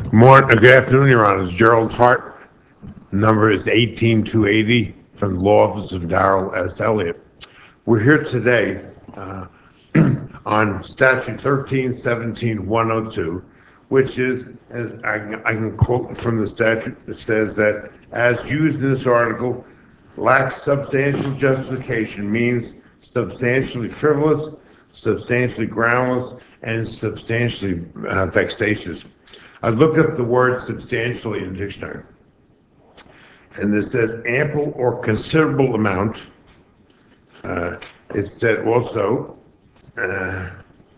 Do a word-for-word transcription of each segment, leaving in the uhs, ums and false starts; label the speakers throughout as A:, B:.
A: Morning, good afternoon, Your Honors. Gerald Hart. Number is eighteen two eighty from the Law Office of Darrell S. Elliott. We're here today uh, on Statute thirteen seventeen one oh two, which is, as I, can- I can quote from the statute, it says that as used in this article, lacks substantial justification means substantially frivolous, substantially groundless, and substantially uh, vexatious. I looked up the word substantially in the dictionary, and this says ample or considerable amount. Uh, it said also uh,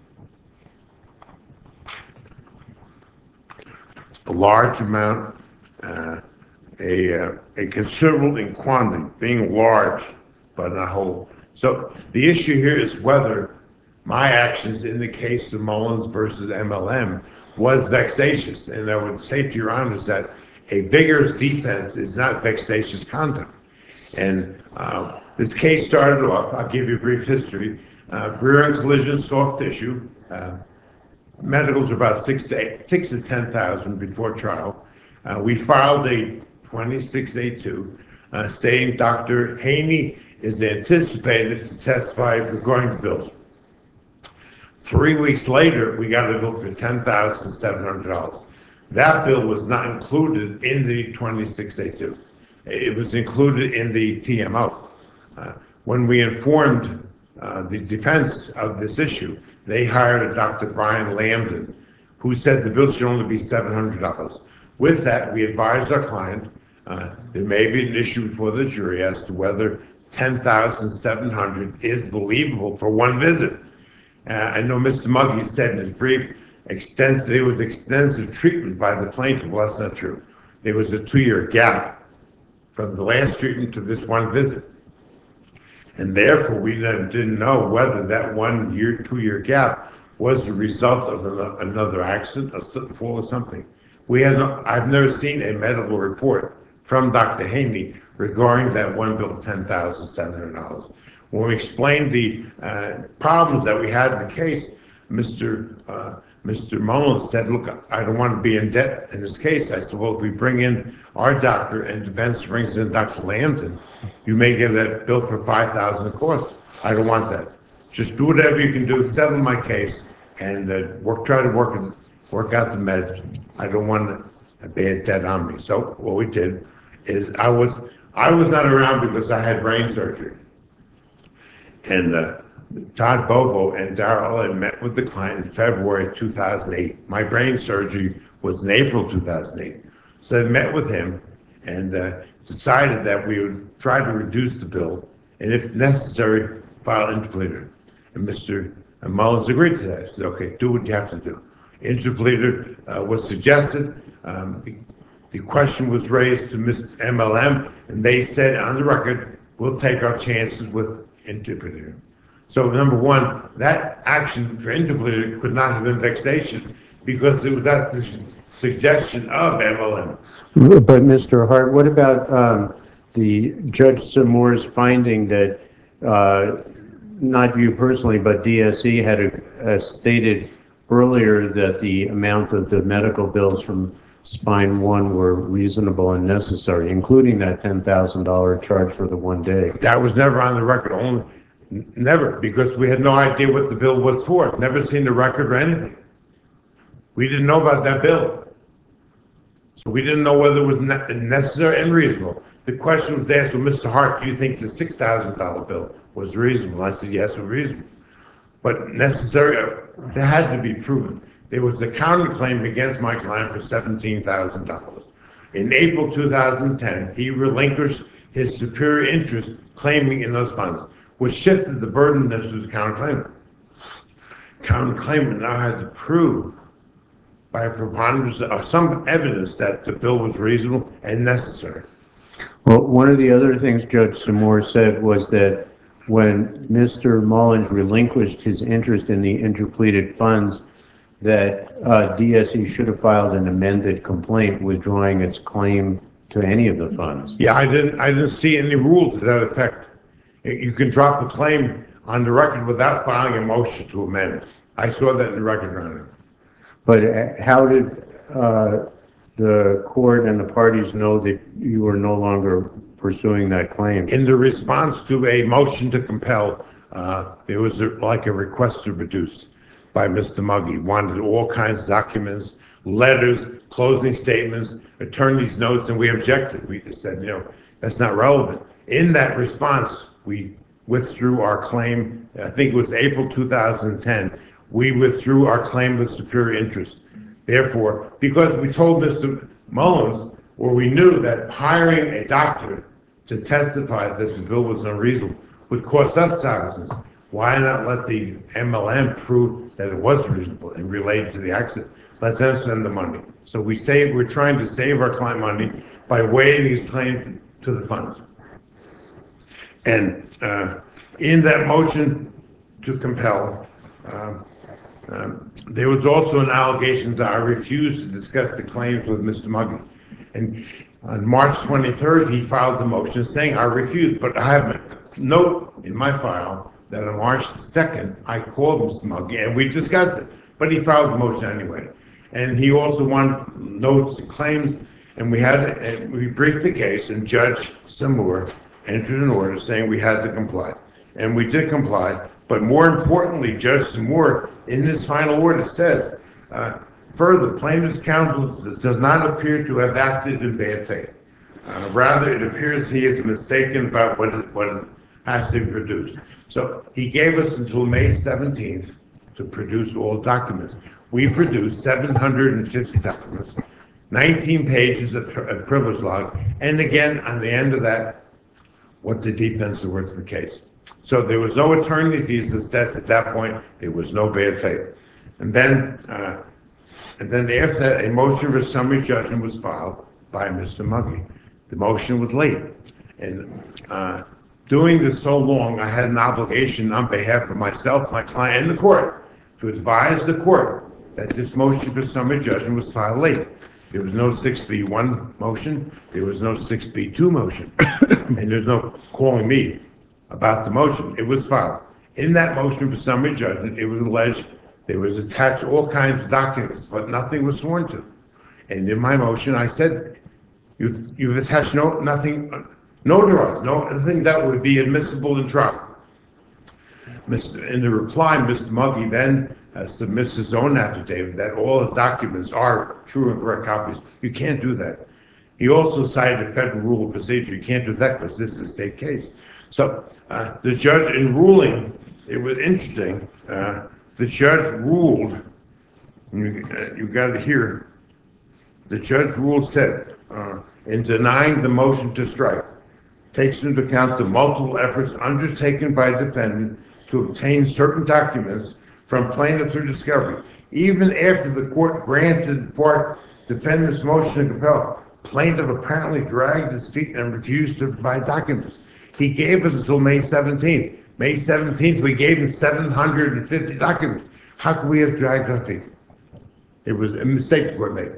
A: a large amount, uh, a, uh, a considerable in quantity, being large but not whole. So the issue here is whether my actions in the case of Mullins versus M L M was vexatious. And I would say to Your Honors that a vigorous defense is not vexatious conduct. And uh, this case started off, I'll give you a brief history, uh, rear end collision, soft tissue. Uh, medicals are about six to eight, six to ten thousand before trial. Uh, we filed a twenty-six A two uh, stating Doctor Haney is anticipated to testify regarding the bills. Three weeks later, we got a bill for ten thousand seven hundred dollars. That bill was not included in the twenty-six A two. It was included in the T M O. Uh, when we informed uh, the defense of this issue, they hired a Doctor Brian Lambden, who said the bill should only be seven hundred dollars. With that, we advised our client uh, there may be an issue before the jury as to whether ten thousand seven hundred dollars is believable for one visit. Uh, I know Mister Muggy said in his brief, extensive, there was extensive treatment by the plaintiff. Well, that's not true. There was a two-year gap from the last treatment to this one visit. And therefore, we then didn't know whether that one year, two-year gap was the result of another accident, a slip and fall or something. We had no, I've never seen a medical report from Doctor Haney regarding that one bill of ten thousand seven hundred dollars. When we explained the uh, problems that we had in the case, Mister Uh, Mister Mullins said, look, I don't want to be in debt in this case. I said, well, if we bring in our doctor and defense brings in Doctor Lambden, you may get that bill for five thousand dollars of course. I don't want that. Just do whatever you can do, settle my case, and uh, work, try to work and work out the meds. I don't want a bad debt on me. So what we did is I was I was not around because I had brain surgery. And uh, Todd Bovo and Darrell had met with the client in February two thousand eight. My brain surgery was in April two thousand eight. So I met with him and uh, decided that we would try to reduce the bill and, if necessary, file interpleader. And Mister Mullins agreed to that. He said, okay, do what you have to do. Interpleader uh, was suggested. Um, the, the question was raised to Mister M L M, and they said on the record, we'll take our chances with interpleader. So number one, that action for interpleader could not have been vexatious because it was that su- suggestion of M L M.
B: But Mister Hart, what about um, the Judge Seymour's finding that uh, not you personally, but D S E had a, a stated earlier that the amount of the medical bills from Spine One were reasonable and necessary, including that ten thousand dollars charge for the one day?
A: That was never on the record, only never, because we had no idea what the bill was for. Never seen the record or anything. We didn't know about that bill. So we didn't know whether it was ne- necessary and reasonable. The question was asked, well, Mister Hart, do you think the six thousand dollars bill was reasonable? I said, yes, it was reasonable. But necessary, uh, it had to be proven. There was a counterclaim against my client for seventeen thousand dollars. In April two thousand ten, he relinquished his superior interest claiming in those funds, which shifted the burden that was counterclaimant. Counterclaimant now had to prove by a preponderance of some evidence that the bill was reasonable and necessary.
B: Well, one of the other things Judge Seymour said was that when Mister Mullins relinquished his interest in the interpleaded funds, that uh, D S E should have filed an amended complaint withdrawing its claim to any of the funds.
A: Yeah, I didn't. I didn't see any rules to that effect. You can drop a claim on the record without filing a motion to amend. I saw that in the record running.
B: But uh, how did uh, the court and the parties know that you are no longer pursuing that claim?
A: In the response to a motion to compel, uh, there was a, like a request to reduce by Mister Muggy. Wanted all kinds of documents, letters, closing statements, attorney's notes, and we objected. We said, you know, that's not relevant. In that response, we withdrew our claim. I think it was April two thousand ten. We withdrew our claim with superior interest. Therefore, because we told Mister Mullins, or we knew that hiring a doctor to testify that the bill was unreasonable would cost us thousands, why not let the M L M prove that it was reasonable and related to the accident? Let's then spend the money. So we save, we're trying to save our client money by waiving his claim to the funds. And uh, in that motion to compel, um, um, there was also an allegation that I refused to discuss the claims with Mister Muggy. And on March twenty-third, he filed the motion saying I refused, but I have a note in my file that on March second, I called Mister Muggy and we discussed it, but he filed the motion anyway. And he also wanted notes and claims, and we had, and we briefed the case, and Judge Samur entered an order saying we had to comply. And we did comply, but more importantly, Judge Samur, in his final order, says, uh, further, plaintiff's counsel does not appear to have acted in bad faith. Uh, rather, it appears he is mistaken about what, it, what has to be produced. So he gave us until May seventeenth to produce all documents. We produced seven hundred fifty documents, nineteen pages of, of privilege log, and again, on the end of that, what the defense was the case. So there was no attorney fees assessed at that point. There was no bad faith. And then, uh, and then after that, a motion for summary judgment was filed by Mister Muggy. The motion was late. And uh, doing this so long, I had an obligation on behalf of myself, my client, and the court to advise the court that this motion for summary judgment was filed late. There was no six B one motion. There was no six B two motion. And there's no calling me about the motion. It was filed. In that motion for summary judgment, it was alleged there was attached all kinds of documents, but nothing was sworn to. And in my motion, I said, you've, you've attached no, nothing, notarized, no, nothing that would be admissible in trial. Mister In the reply, Mister Muggy then uh, submits his own affidavit that all the documents are true and correct copies. You can't do that. He also cited a federal rule of procedure. You can't do that because this is a state case. So uh, the judge, in ruling, it was interesting. Uh, the judge ruled, you, uh, you got to hear, the judge ruled said, uh, in denying the motion to strike, takes into account the multiple efforts undertaken by the defendant to obtain certain documents from plaintiff through discovery. Even after the court granted part defendant's motion to compel, plaintiff apparently dragged his feet and refused to provide documents. He gave us until May seventeenth. May seventeenth, we gave him seven hundred fifty documents. How could we have dragged our feet? It was a mistake the court made.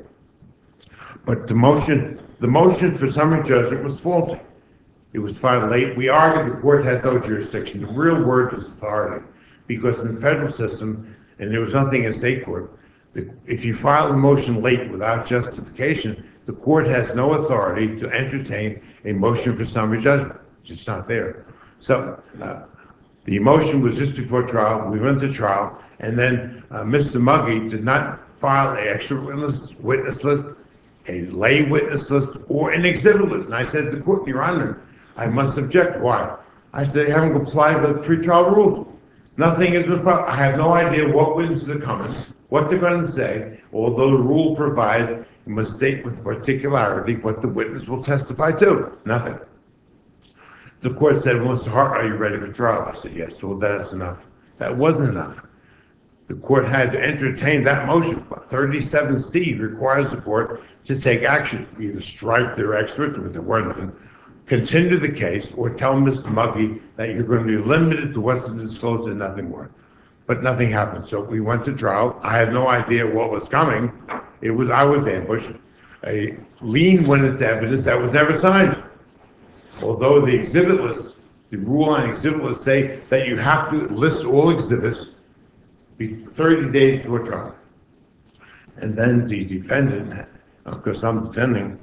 A: But the motion, the motion for summary judgment was faulty. It was filed late. We argued the court had no jurisdiction. The real word was authority, because in the federal system, and there was nothing in state court, if you file a motion late without justification, the court has no authority to entertain a motion for summary judgment. It's just not there. So uh, the motion was just before trial. We went to trial, and then uh, Mister Muggy did not file an extra witness, witness list, a lay witness list, or an exhibit list. And I said to the court, Your Honor, I must object. Why? I said they haven't complied with pretrial rules. Nothing has been filed. I have no idea what witnesses are coming, what they're going to say, although the rule provides you must state with particularity what the witness will testify to. Nothing. The court said, well, Mister Hart, are you ready for trial? I said, yes. Well, that's enough. That wasn't enough. The court had to entertain that motion. thirty-seven C requires the court to take action, either strike their experts, with the word none, continue the case, or tell Mister Muggy that you're going to be limited to what's disclosed and nothing more. But nothing happened. So we went to trial. I had no idea what was coming. It was I was ambushed. A lien went into evidence that was never signed. Although the exhibit list, the rule on exhibit lists say that you have to list all exhibits thirty days before trial. And then the defendant because I'm defending,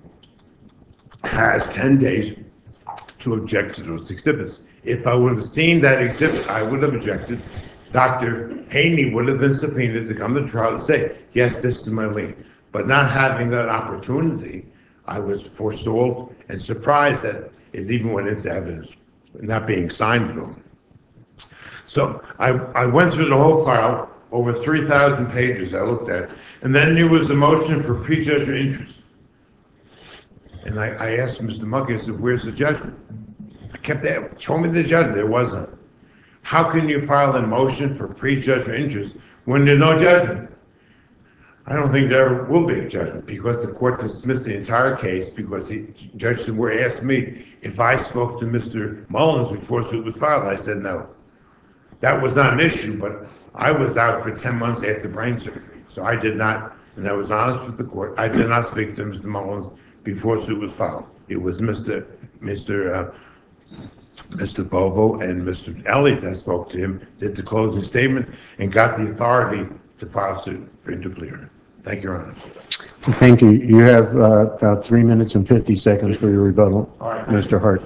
A: has ten days to object to those exhibits. If I would have seen that exhibit, I would have objected. Doctor Haney would have been subpoenaed to come to trial and say, yes, this is my lien. But not having that opportunity, I was forestalled and surprised that it even went into evidence, not being signed to him. So I, I went through the whole file, over three thousand pages I looked at, and then there was a motion for prejudgment interest. And I, I asked Mister Muggy, I said, where's the judgment? I kept asking, show me the judgment. There wasn't. How can you file a motion for prejudgment interest when there's no judgment? I don't think there will be a judgment because the court dismissed the entire case because the Judge Samore asked me if I spoke to Mister Mullins before suit was filed. I said no. That was not an issue, but I was out for ten months after brain surgery. So I did not, and I was honest with the court, I did not speak to Mister Mullins before suit was filed. It was Mister Mister Uh, Mister Bovo and Mister Elliott that spoke to him, did the closing statement, and got the authority to file suit for interpleader. Thank you, Your Honor.
B: Thank you. You have uh, about three minutes and fifty seconds for your rebuttal.
A: All right.
B: Mister Hart.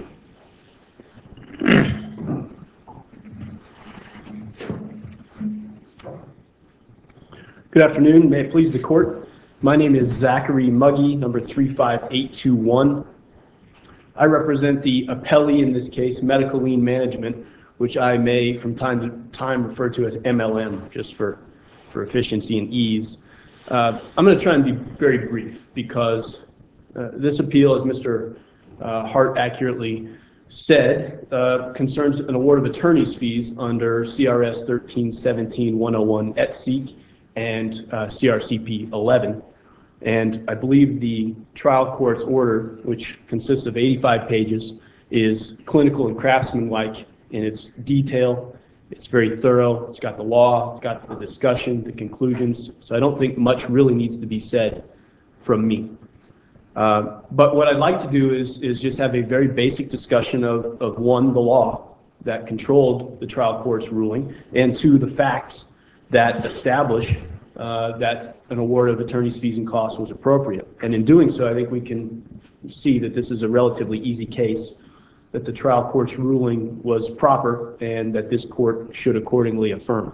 C: Good afternoon. May it please the court. My name is Zachary Muggy, number three five eight two one. I represent the appellee in this case, Medical Lien Management, which I may from time to time refer to as M L M, just for, for efficiency and ease. Uh, I'm going to try and be very brief because uh, this appeal, as Mister Uh, Hart accurately said, uh, concerns an award of attorney's fees under C R S thirteen seventeen one oh one et seq and uh, C R C P eleven. And I believe the trial court's order, which consists of eighty-five pages, is clinical and craftsman-like in its detail. It's very thorough. It's got the law, it's got the discussion, the conclusions. So I don't think much really needs to be said from me. Uh, but what I'd like to do is, is just have a very basic discussion of, of one, the law that controlled the trial court's ruling, and two, the facts that establish uh, that an award of attorney's fees and costs was appropriate. And in doing so, I think we can see that this is a relatively easy case, that the trial court's ruling was proper, and that this court should accordingly affirm.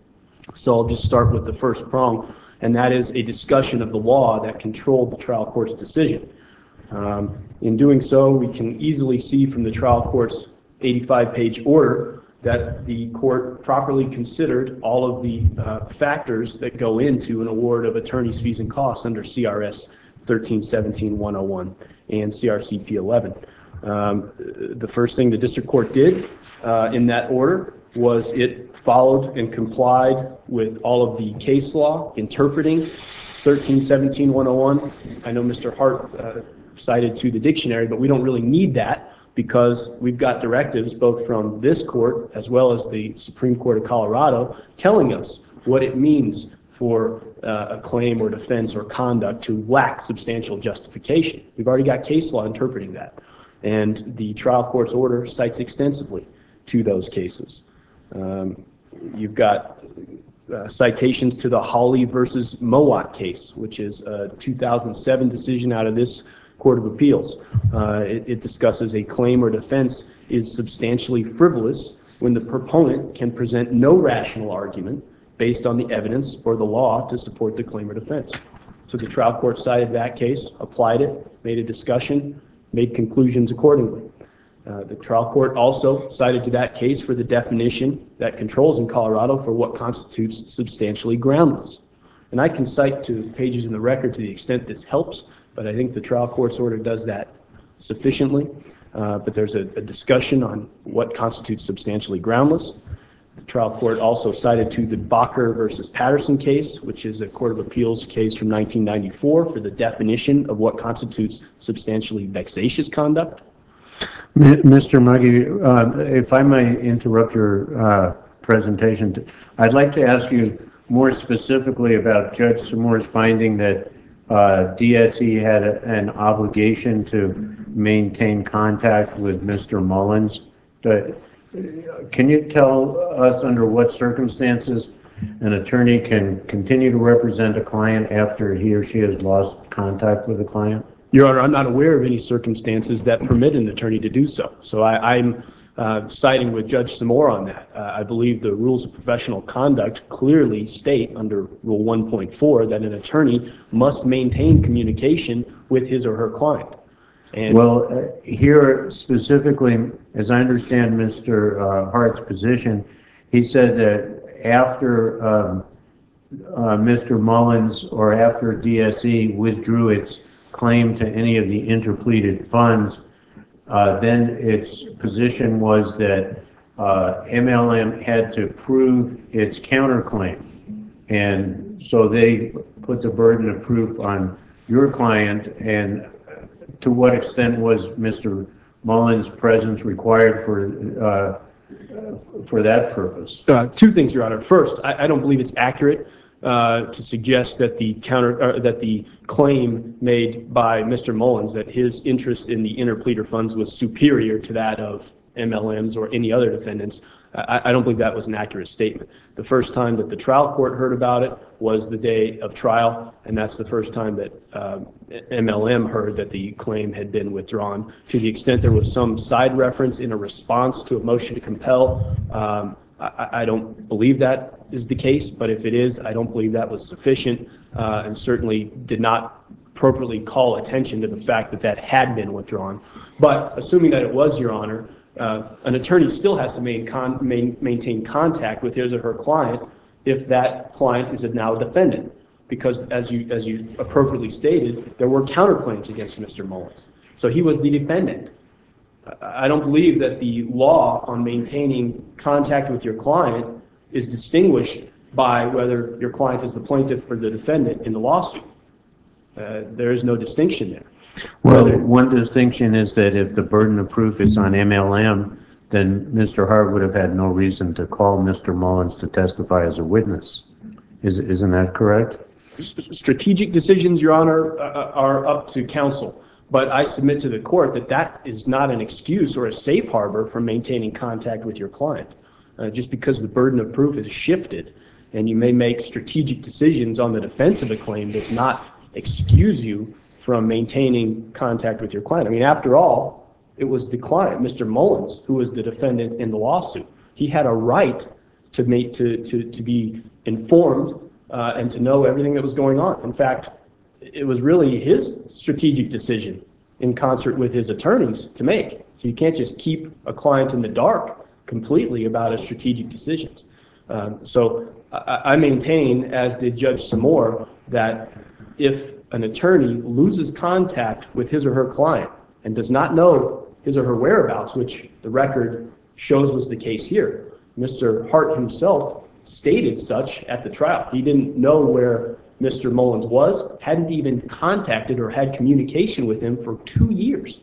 C: So I'll just start with the first prong, and that is a discussion of the law that controlled the trial court's decision. Um, in doing so, we can easily see from the trial court's eighty-five page order that the court properly considered all of the uh, factors that go into an award of attorney's fees and costs under C R S thirteen seventeen one oh one and C R C P eleven. Um, the first thing the district court did uh, in that order was it followed and complied with all of the case law interpreting thirteen seventeen one oh one. I know Mister Hart uh, cited to the dictionary, but we don't really need that because we've got directives both from this court as well as the Supreme Court of Colorado telling us what it means for uh, a claim or defense or conduct to lack substantial justification. We've already got case law interpreting that, and the trial court's order cites extensively to those cases. Um, you've got uh, citations to the Hawley versus Mowat case, which is a two thousand seven decision out of this Court of Appeals. Uh, it, it discusses a claim or defense is substantially frivolous when the proponent can present no rational argument based on the evidence or the law to support the claim or defense. So the trial court cited that case, applied it, made a discussion, made conclusions accordingly. Uh, the trial court also cited to that case for the definition that controls in Colorado for what constitutes substantially groundless. And I can cite to pages in the record to the extent this helps, but I think the trial court's order does that sufficiently. Uh, but there's a, a discussion on what constitutes substantially groundless. The trial court also cited to the Bacher versus Patterson case, which is a Court of Appeals case from nineteen ninety-four for the definition of what constitutes substantially vexatious conduct.
B: Mister Muggy, uh, if I may interrupt your uh, presentation, I'd like to ask you more specifically about Judge Samore's finding that uh, D S E had a, an obligation to maintain contact with Mister Mullins. Uh, can you tell us under what circumstances an attorney can continue to represent a client after he or she has lost contact with the client?
C: Your Honor, I'm not aware of any circumstances that permit an attorney to do so. So I, I'm uh, siding with Judge Samore on that. Uh, I believe the rules of professional conduct clearly state under Rule one point four that an attorney must maintain communication with his or her client. And
B: Well, uh, here specifically, as I understand Mister uh, Hart's position, he said that after um, uh, Mister Mullins or after D S E withdrew its claim to any of the interpleaded funds, uh, then its position was that uh, M L M had to prove its counterclaim. And so they put the burden of proof on your client. And to what extent was Mister Mullins' presence required for uh, for that purpose?
C: Uh, two things, Your Honor. First, I, I don't believe it's accurate uh, to suggest that the counter uh, that the claim made by Mister Mullins that his interest in the interpleader funds was superior to that of M L Ms or any other defendants. I, I don't believe that was an accurate statement. The first time that the trial court heard about it was the day of trial, and that's the first time that uh, M L M heard that the claim had been withdrawn. To the extent there was some side reference in a response to a motion to compel, um, I, I don't believe that is the case, but if it is, I don't believe that was sufficient uh, and certainly did not appropriately call attention to the fact that that had been withdrawn. But assuming that it was, Your Honor, uh, an attorney still has to main con main, maintain contact with his or her client if that client is a now defendant, because as you as you appropriately stated, there were counterclaims against Mister Mullins. So he was the defendant. I don't believe that the law on maintaining contact with your client is distinguished by whether your client is the plaintiff or the defendant in the lawsuit. Uh, there is no distinction there.
B: Well,
C: Whether-
B: one distinction is that if the burden of proof is on M L M, then Mister Hart would have had no reason to call Mister Mullins to testify as a witness. Is, isn't that correct?
C: Strategic decisions, Your Honor, uh, are up to counsel. But I submit to the court that that is not an excuse or a safe harbor for maintaining contact with your client. Uh, just because the burden of proof is shifted and you may make strategic decisions on the defense of a claim does not excuse you from maintaining contact with your client. I mean, after all, it was the client, Mister Mullins, who was the defendant in the lawsuit. He had a right to make to to, to be informed uh, and to know everything that was going on. In fact, it was really his strategic decision in concert with his attorneys to make. So you can't just keep a client in the dark completely about his strategic decisions. Um, so I, I maintain, as did Judge Samore, that if an attorney loses contact with his or her client and does not know his or her whereabouts, which the record shows was the case here, Mister Hart himself stated such at the trial. He didn't know where Mister Mullins was, hadn't even contacted or had communication with him for two years.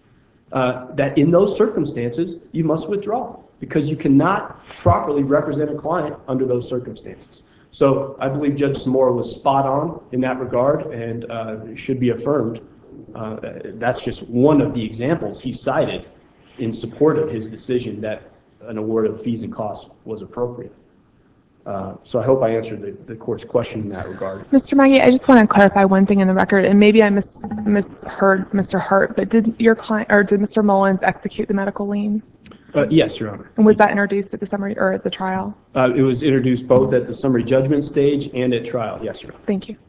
C: Uh, that in those circumstances, you must withdraw because you cannot properly represent a client under those circumstances. So I believe Judge Samore was spot on in that regard and uh, should be affirmed. Uh, that's just one of the examples he cited in support of his decision that an award of fees and costs was appropriate. Uh, so I hope I answered the, the court's question in that regard.
D: Mister Maggie, I just want to clarify one thing in the record, and maybe I mis misheard Mister Hart, but did your client or did Mister Mullins execute the medical lien?
C: Uh, yes, Your Honor.
D: And was that introduced at the summary or at the trial?
C: Uh, it was introduced both at the summary judgment stage and at trial. Yes, Your Honor.
D: Thank you.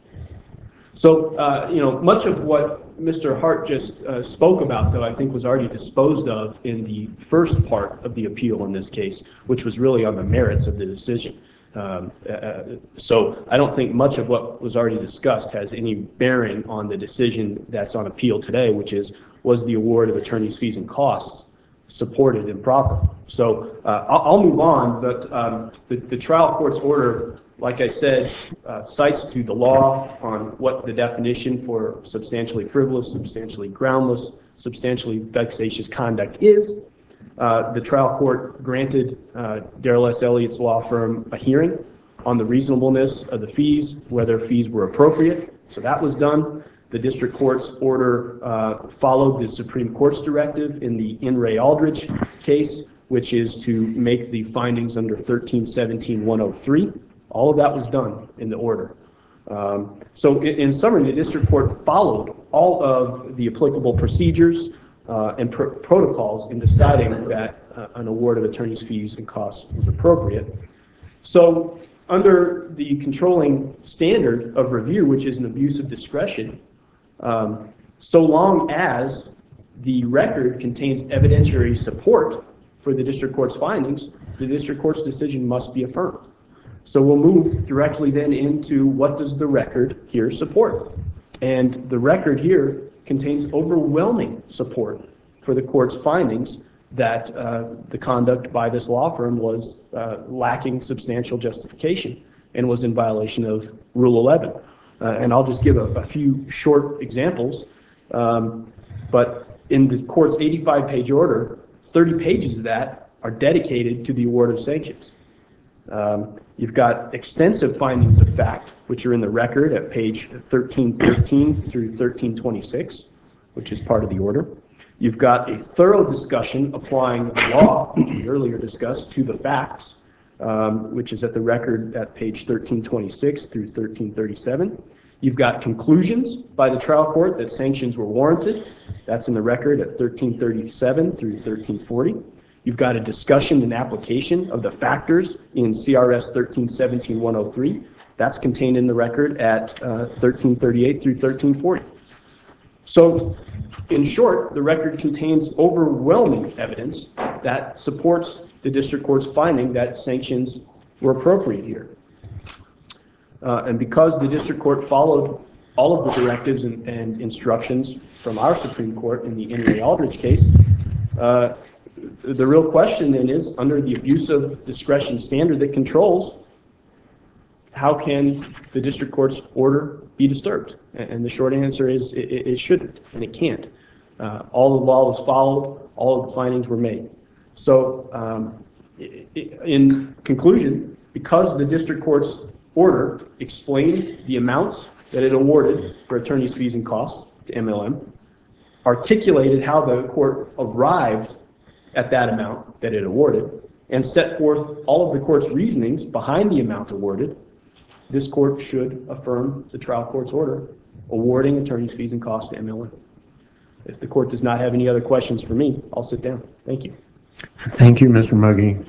C: So, uh, you know, much of what Mister Hart just uh, spoke about, though, I think was already disposed of in the first part of the appeal in this case, which was really on the merits of the decision. Um, uh, so I don't think much of what was already discussed has any bearing on the decision that's on appeal today, which is, was the award of attorney's fees and costs supported and proper? So uh, I'll, I'll move on, but um, the, the trial court's order, like I said, uh, cites to the law on what the definition for substantially frivolous, substantially groundless, substantially vexatious conduct is. Uh, the trial court granted uh, Darrell S. Elliott's law firm a hearing on the reasonableness of the fees, whether fees were appropriate. So that was done. The district court's order uh, followed the Supreme Court's directive in the In re Aldrich case, which is to make the findings under thirteen seventeen one oh three. All of that was done in the order. Um, so in, in summary, the district court followed all of the applicable procedures uh, and pr protocols in deciding that uh, an award of attorney's fees and costs was appropriate. So under the controlling standard of review, which is an abuse of discretion, um, so long as the record contains evidentiary support for the district court's findings, the district court's decision must be affirmed. So we'll move directly then into what does the record here support? And the record here contains overwhelming support for the court's findings that uh, the conduct by this law firm was uh, lacking substantial justification and was in violation of Rule eleven. Uh, and I'll just give a, a few short examples. Um, but in the court's eighty-five page order, thirty pages of that are dedicated to the award of sanctions. Um, you've got extensive findings of fact, which are in the record at page thirteen thirteen through thirteen twenty-six, which is part of the order. You've got a thorough discussion applying the law, which we earlier discussed, to the facts, um, which is at the record at page thirteen twenty-six through thirteen thirty-seven. You've got conclusions by the trial court that sanctions were warranted. That's in the record at thirteen thirty-seven through thirteen forty. You've got a discussion and application of the factors in C R S thirteen seventeen dash one oh three. That's contained in the record at uh, thirteen thirty-eight through thirteen forty. So, in short, the record contains overwhelming evidence that supports the district court's finding that sanctions were appropriate here. Uh, and because the district court followed all of the directives and, and instructions from our Supreme Court in the Henry Aldridge case, uh, the real question then is, under the abuse of discretion standard that controls, how can the district court's order be disturbed? And the short answer is it, it shouldn't, and it can't. Uh, all the law was followed, all of the findings were made. So um, in conclusion, because the district court's order explained the amounts that it awarded for attorney's fees and costs to M L M, articulated how the court arrived at that amount that it awarded, and set forth all of the court's reasonings behind the amount awarded, this court should affirm the trial court's order awarding attorney's fees and costs to M L M. If the court does not have any other questions for me, I'll sit down. Thank you.
B: Thank you, Mister Muggy.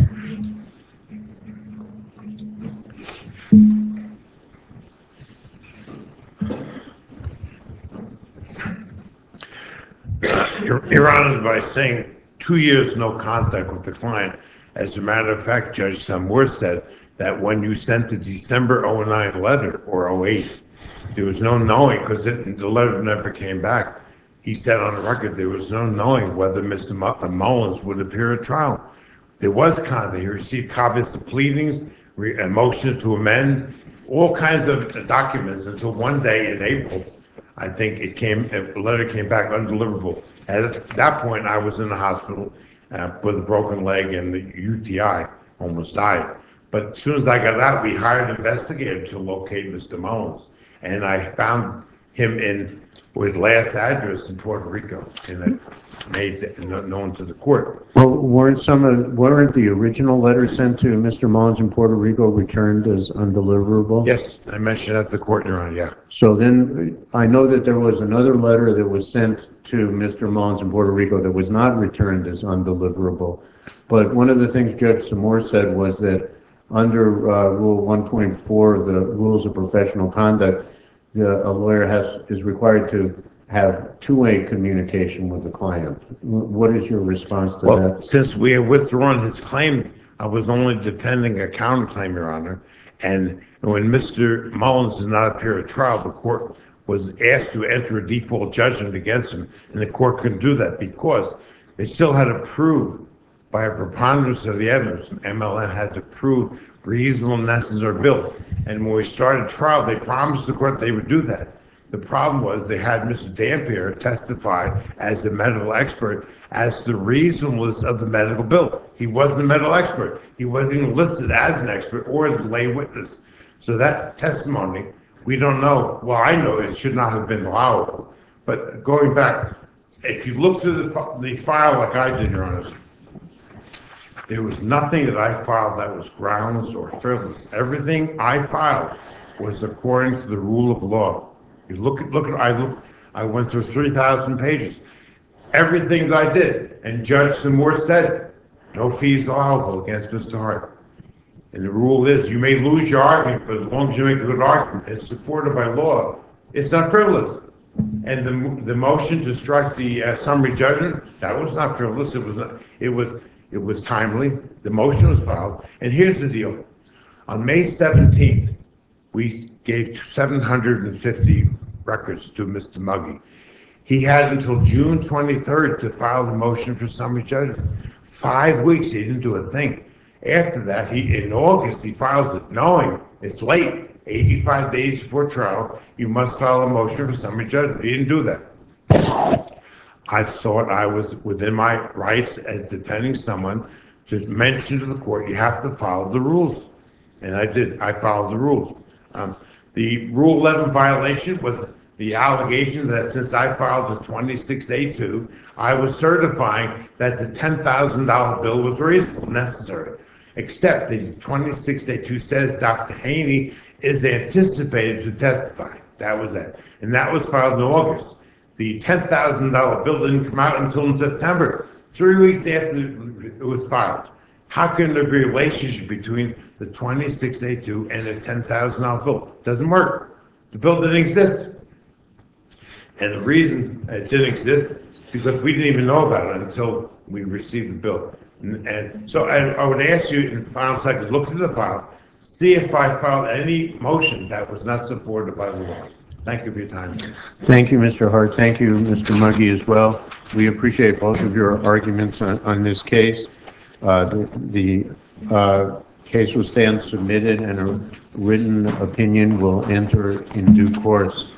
A: Your, Your Honor, by saying two years no contact with the client, as a matter of fact, Judge Samwer said that when you sent the December oh nine letter, or oh eight, there was no knowing, because the letter never came back. He said on the record there was no knowing whether Mister Mullins would appear at trial. There was contact. He received copies of pleadings, motions to amend, all kinds of documents, until one day in April, I think it came, a letter came back undeliverable. At that point, I was in the hospital uh, with a broken leg and the U T I, almost died. But as soon as I got out, we hired investigators to locate Mister Mullins. And I found him in his last address in Puerto Rico, and it made it known to the court.
B: Well, weren't some of, weren't the original letters sent to Mister Mullins in Puerto Rico returned as undeliverable?
A: Yes, I mentioned that to the court, Your Honor, yeah.
B: So then, I know that there was another letter that was sent to Mister Mullins in Puerto Rico that was not returned as undeliverable. But one of the things Judge Samore said was that under uh, Rule one point four of the Rules of Professional Conduct, the, a lawyer has is required to have two-way communication with the client. What is your response to
A: well,
B: that?
A: Since we had withdrawn his claim, I was only defending a counterclaim, Your Honor. And when Mister Mullins did not appear at trial, the court was asked to enter a default judgment against him, and the court couldn't do that because they still had to prove by a preponderance of the evidence. M L M had to prove reasonableness of their bill. And when we started trial, they promised the court they would do that. The problem was they had Mister Dampier testify as a medical expert as to the reasonableness of the medical bill. He wasn't a medical expert. He wasn't even listed as an expert or as a lay witness. So that testimony, we don't know. Well, I know it should not have been allowable. But going back, if you look through the, the file like I did, Your Honor, There was nothing that I filed that was groundless or frivolous. Everything I filed was according to the rule of law. You look at, look at, I look, I went through three thousand pages. Everything that I did, and Judge Seymour said, no fees allowable against Mister Hart. And the rule is, you may lose your argument, but as long as you make a good argument, it's supported by law, it's not frivolous. And the the motion to strike the uh, summary judgment, that was not frivolous. It was not, it was it was timely. The motion was filed. And here's the deal: on May seventeenth, we gave seven hundred fifty records to Mister Muggy. He had until June twenty-third to file the motion for summary judgment. Five weeks, he didn't do a thing. After that, he in August he files it, knowing it's late. eighty-five days before trial, you must file a motion for summary judgment. He didn't do that. I thought I was within my rights as defending someone to mention to the court, you have to follow the rules. And I did. I followed the rules. Um, the Rule eleven violation was the allegation that since I filed the twenty-six A two, I was certifying that the ten thousand dollar bill was reasonable, necessary. Except the twenty-six A two says Doctor Haney is anticipated to testify. That was it. And that was filed in August. The ten thousand dollar bill didn't come out until in September, three weeks after it was filed. How can there be a relationship between the twenty-six A two and the ten thousand dollar bill? It doesn't work. The bill didn't exist. And the reason it didn't exist, because we didn't even know about it until we received the bill. And, and so I, I would ask you in final seconds, look through the file, see if I filed any motion that was not supported by the law. Thank you for your time.
B: Thank you, Mister Hart. Thank you, Mister Muggy, as well. We appreciate both of your arguments on, on this case. Uh, the the uh, case will stand submitted, and a written opinion will enter in due course.